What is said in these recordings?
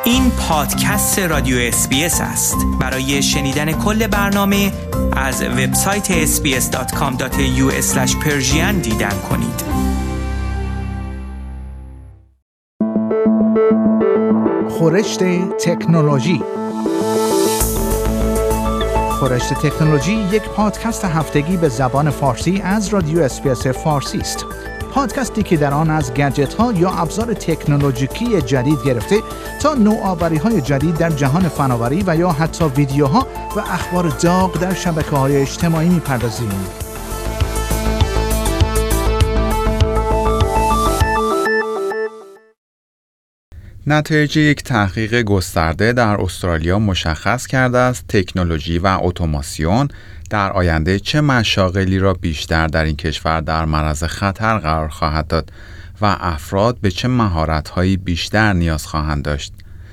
این پادکست رادیو SBS است. برای شنیدن کل برنامه از وبسایت sbs.com.au/persian دیدن کنید. خورشت تکنولوژی. خورشت تکنولوژی یک پادکست هفتگی به زبان فارسی از رادیو اسپیس فارسی است. پادکستی که در آن از گجت‌ها یا ابزار تکنولوژیکی جدید گرفته تا نوآوری‌های جدید در جهان فناوری و یا حتی ویدیوها و اخبار داغ در شبکه‌های اجتماعی می‌پردازیم. نتایج یک تحقیق گسترده در استرالیا مشخص کرده است تکنولوژی و اتوماسیون در آینده چه مشاغلی را بیشتر در این کشور در معرض خطر قرار خواهد داد و افراد به چه مهارت‌هایی بیشتر نیاز خواهند داشت.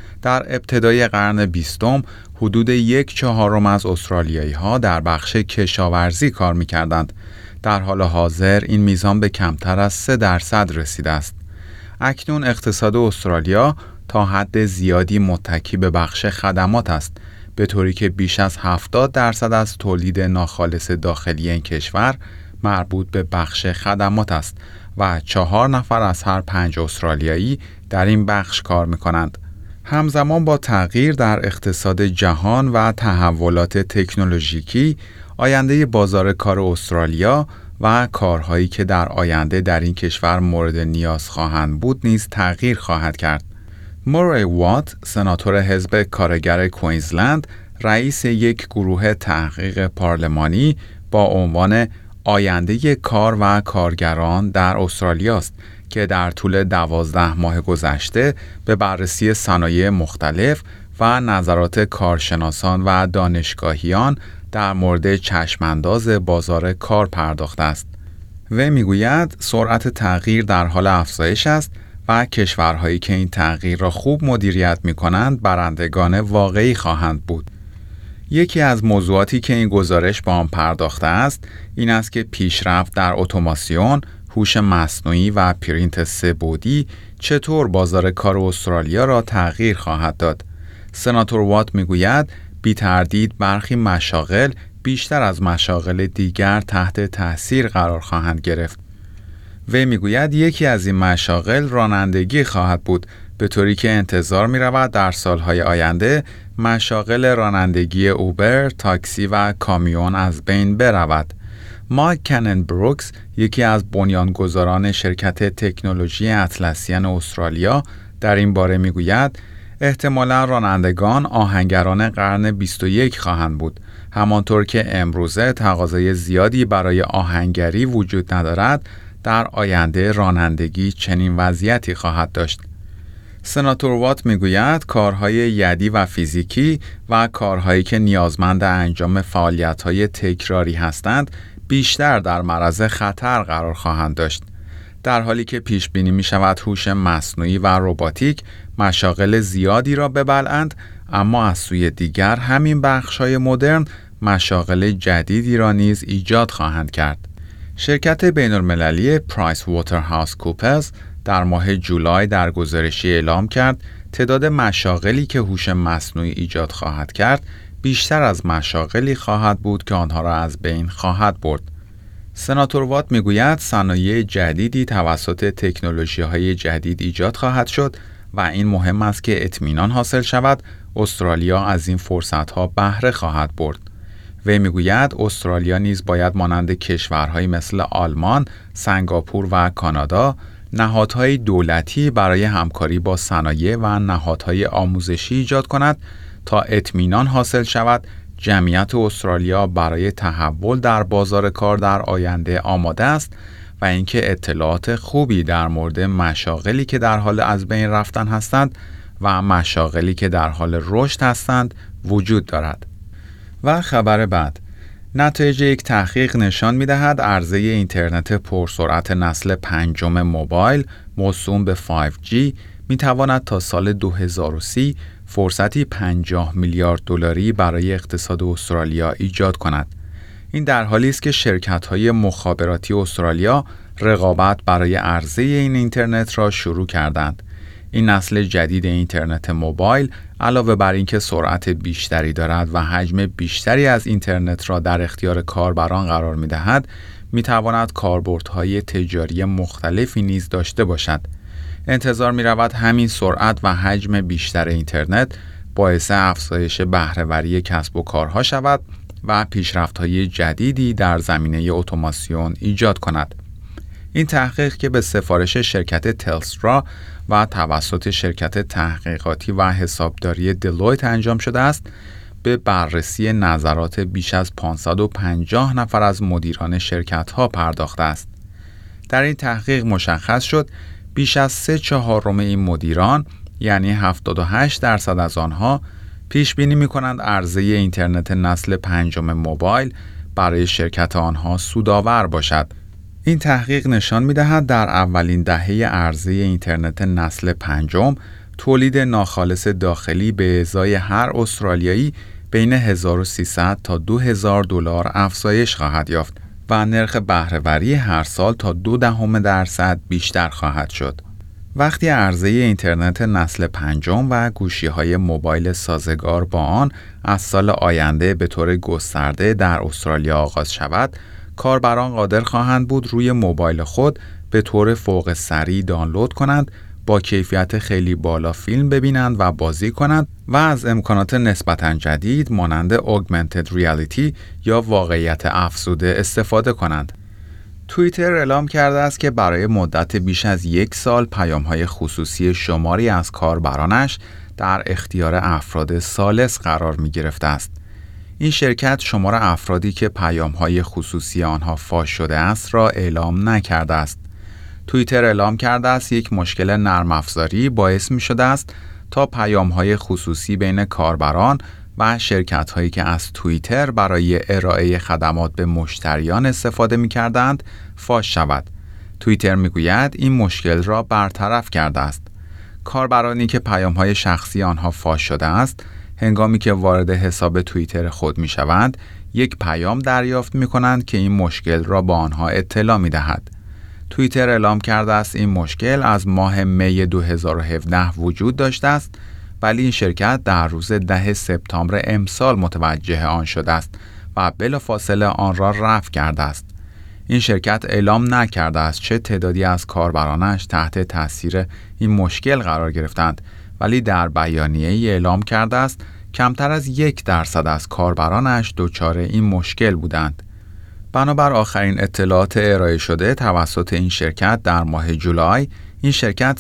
در ابتدای قرن 20 حدود 1/4 از استرالیایی‌ها در بخش کشاورزی کار می‌کردند. در حال حاضر این میزان به کمتر از 3% رسیده است. اکنون اقتصاد استرالیا تا حد زیادی متکی به بخش خدمات است، به طوری که بیش از 70% از تولید ناخالص داخلی این کشور مربوط به بخش خدمات است و 4 نفر از هر 5 استرالیایی در این بخش کار می‌کنند. همزمان با تغییر در اقتصاد جهان و تحولات تکنولوژیکی، آینده بازار کار استرالیا و کارهایی که در آینده در این کشور مورد نیاز خواهند بود نیز تغییر خواهد کرد. موری وات، سناتور حزب کارگر کوئینزلند، رئیس یک گروه تحقیق پارلمانی با عنوان آینده کار و کارگران در استرالیا است که در طول 12 ماه گذشته به بررسی صنایع مختلف و نظرات کارشناسان و دانشگاهیان در مورد چشمانداز بازار کار پرداخته است. و میگوید سرعت تغییر در حال افزایش است و کشورهایی که این تغییر را خوب مدیریت می‌کنند برندگان واقعی خواهند بود. یکی از موضوعاتی که این گزارش با آن پرداخته است این است که پیشرفت در اتوماسیون، هوش مصنوعی و پرینت سه‌بعدی چطور بازار کار استرالیا را تغییر خواهد داد. سناتور وات میگوید بی تردید برخی مشاغل بیشتر از مشاغل دیگر تحت تأثیر قرار خواهند گرفت. و میگوید یکی از این مشاغل رانندگی خواهد بود، به طوری که انتظار می رود در سالهای آینده مشاغل رانندگی اوبر، تاکسی و کامیون از بین برود. مایک کنن بروکس، یکی از بنیانگذاران شرکت تکنولوژی اطلسیان استرالیا، در این باره می گوید احتمالاً رانندگان آهنگران قرن 21 خواهند بود. همانطور که امروزه تقاضای زیادی برای آهنگری وجود ندارد، در آینده رانندگی چنین وضعیتی خواهد داشت. سناتور وات میگوید کارهای یدی و فیزیکی و کارهایی که نیازمند انجام فعالیت‌های تکراری هستند بیشتر در معرض خطر قرار خواهند داشت. در حالی که پیش بینی می شود هوش مصنوعی و رباتیک مشاغل زیادی را ببلعند، اما از سوی دیگر همین بخش‌های مدرن مشاغل جدیدی را نیز ایجاد خواهند کرد. شرکت بین‌المللی پرایس واترهاوس کوپرز در ماه جولای در گزارشی اعلام کرد تعداد مشاغلی که هوش مصنوعی ایجاد خواهد کرد بیشتر از مشاغلی خواهد بود که آنها را از بین خواهد برد. سناتور وات میگوید صنایع جدیدی توسط تکنولوژی‌های جدید ایجاد خواهد شد و این مهم است که اطمینان حاصل شود استرالیا از این فرصت‌ها بهره خواهد برد. و میگوید استرالیا نیز باید مانند کشورهایی مثل آلمان، سنگاپور و کانادا نهادهای دولتی برای همکاری با صنایع و نهادهای آموزشی ایجاد کند تا اطمینان حاصل شود جمعیت استرالیا برای تحول در بازار کار در آینده آماده است و اینکه اطلاعات خوبی در مورد مشاغلی که در حال از بین رفتن هستند و مشاغلی که در حال رشد هستند وجود دارد. و خبر بعد، نتایج یک تحقیق نشان می‌دهد عرضه اینترنت پرسرعت نسل 5 موبایل موسوم به 5G می‌تواند تا سال 2030 فرصتی 50 میلیارد دلاری برای اقتصاد استرالیا ایجاد کند. این در حالی است که شرکت‌های مخابراتی استرالیا رقابت برای عرضه این اینترنت را شروع کردند. این نسل جدید اینترنت موبایل علاوه بر اینکه سرعت بیشتری دارد و حجم بیشتری از اینترنت را در اختیار کاربران قرار می‌دهد، می‌تواند کاربردهای تجاری مختلفی نیز داشته باشد. انتظار می‌رود همین سرعت و حجم بیشتر اینترنت باعث افزایش بهره‌وری کسب و کارها شود و پیشرفت‌های جدیدی در زمینه اتوماسیون ایجاد کند. این تحقیق که به سفارش شرکت تلسترا و توسط شرکت تحقیقاتی و حسابداری دلویت انجام شده است، به بررسی نظرات بیش از 550 نفر از مدیران شرکت‌ها پرداخته است. در این تحقیق مشخص شد بیش از 3/4 این مدیران، یعنی 78% از آنها، پیش بینی می‌کنند عرضه اینترنت نسل 5 موبایل برای شرکت آنها سودآور باشد. این تحقیق نشان می‌دهد در اولین دهه عرضه اینترنت نسل 5 تولید ناخالص داخلی به ازای هر استرالیایی بین 1300 تا 2000 دلار افزایش خواهد یافت و نرخ بهره‌وری هر سال تا 0.2% بیشتر خواهد شد. وقتی عرضه اینترنت نسل 5 و گوشی‌های موبایل سازگار با آن از سال آینده به طور گسترده در استرالیا آغاز شود، کاربران قادر خواهند بود روی موبایل خود به طور فوق سریع دانلود کنند، با کیفیت خیلی بالا فیلم ببینند و بازی کنند و از امکانات نسبتاً جدید مانند Augmented Reality یا واقعیت افزوده استفاده کنند. توییتر اعلام کرده است که برای مدت بیش از 1 سال پیام‌های خصوصی شماری از کاربرانش در اختیار افراد ثالث قرار می‌گرفته است. این شرکت شمار افرادی که پیام‌های خصوصی آنها فاش شده است را اعلام نکرده است. توییتر اعلام کرده است یک مشکل نرم افزاری باعث می شده است تا پیام‌های خصوصی بین کاربران و شرکت‌هایی که از توییتر برای ارائه خدمات به مشتریان استفاده می‌کردند فاش شود. توییتر می‌گوید این مشکل را برطرف کرده است. کاربرانی که پیام‌های شخصی آنها فاش شده است، هنگامی که وارد حساب توییتر خود می‌شوند، یک پیام دریافت می‌کنند که این مشکل را با آنها اطلاع می‌دهد. توییتر اعلام کرده است این مشکل از ماه می 2017 وجود داشته است، ولی این شرکت در روز 10 سپتامبر امسال متوجه آن شده است و بلافاصله آن را رفع کرده است. این شرکت اعلام نکرده است چه تعدادی از کاربرانش تحت تاثیر این مشکل قرار گرفتند، ولی در بیانیه‌ای اعلام کرده است کمتر از 1% از کاربرانش دچار این مشکل بودند. بنابر آخرین اطلاعات ارائه شده توسط این شرکت در ماه جولای، این شرکت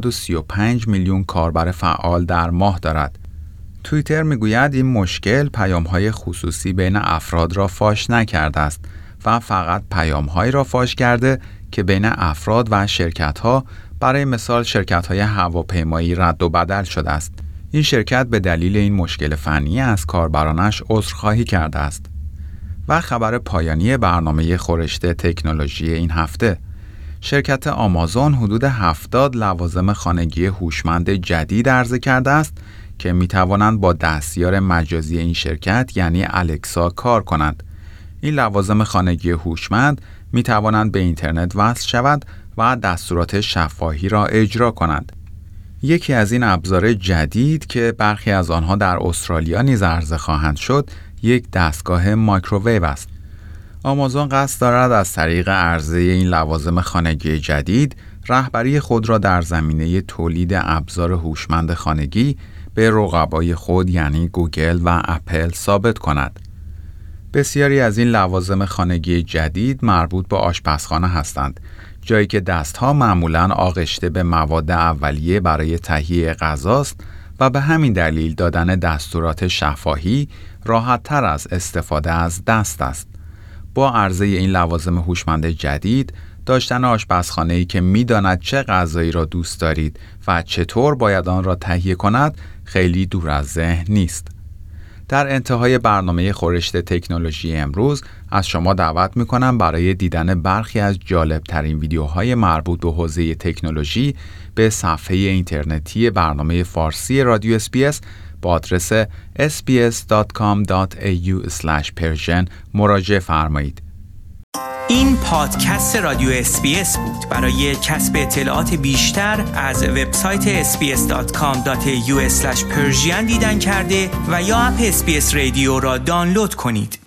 335 میلیون کاربر فعال در ماه دارد. توییتر میگوید این مشکل پیام‌های خصوصی بین افراد را فاش نکرده است و فقط پیام‌هایی را فاش کرده که بین افراد و شرکت‌ها، برای مثال شرکت‌های هواپیمایی، رد و بدل شده است. این شرکت به دلیل این مشکل فنی از کاربرانش عذرخواهی کرده است. و خبر پایانی برنامه خورشت تکنولوژی این هفته: شرکت آمازون حدود 70 لوازم خانگی هوشمند جدید عرضه کرده است که می توانند با دستیار مجازی این شرکت یعنی الکسا کار کنند. این لوازم خانگی هوشمند می توانند به اینترنت وصل شوند و دستورات شفاهی را اجرا کنند. یکی از این ابزار جدید که برخی از آنها در استرالیا نیز عرضه خواهند شد، یک دستگاه مایکروویو است. آمازون قصد دارد از طریق عرضه این لوازم خانگی جدید رهبری خود را در زمینه تولید ابزار هوشمند خانگی به رقبای خود یعنی گوگل و اپل ثابت کند. بسیاری از این لوازم خانگی جدید مربوط به آشپزخانه هستند، جایی که دستها معمولاً آغشته به مواد اولیه برای تهیه غذاست و به همین دلیل دادن دستورات شفاهی راحت‌تر از استفاده از دست است. با عرضه این لوازم هوشمند جدید، داشتن آشپزخانه‌ای که می‌داند چه غذایی را دوست دارید و چطور باید آن را تهیه کند خیلی دور از ذهن نیست. در انتهای برنامه خورشت تکنولوژی امروز از شما دعوت می‌کنم برای دیدن برخی از جالب‌ترین ویدیوهای مربوط به حوزه تکنولوژی به صفحه اینترنتی برنامه فارسی رادیو اس‌بی‌اس با آدرس sbs.com.au/persian مراجعه فرمایید. این پادکست رادیو SBS بود. برای کسب اطلاعات بیشتر از وبسایت sbs.com.au/persian دیدن کرده و یا اپ SBS رادیو را دانلود کنید.